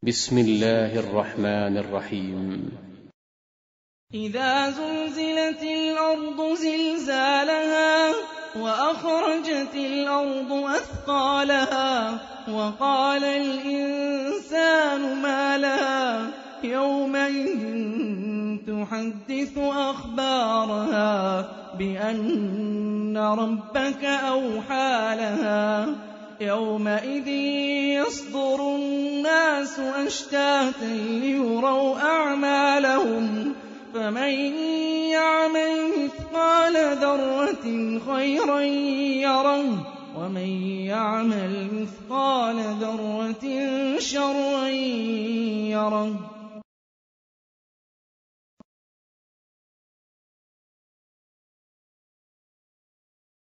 بسم الله الرحمن الرحيم. إذا زلزلت الأرض زلزالها وأخرجت الأرض أثقالها وقال الإنسان ما لها يومئذ تحدث أخبارها بأن ربك أوحى لها يومئذ يصدر الناس أشتاتا ليروا أعمالهم فمن يعمل مثقال ذرة خيرا يره ومن يعمل مثقال ذرة شرا يره.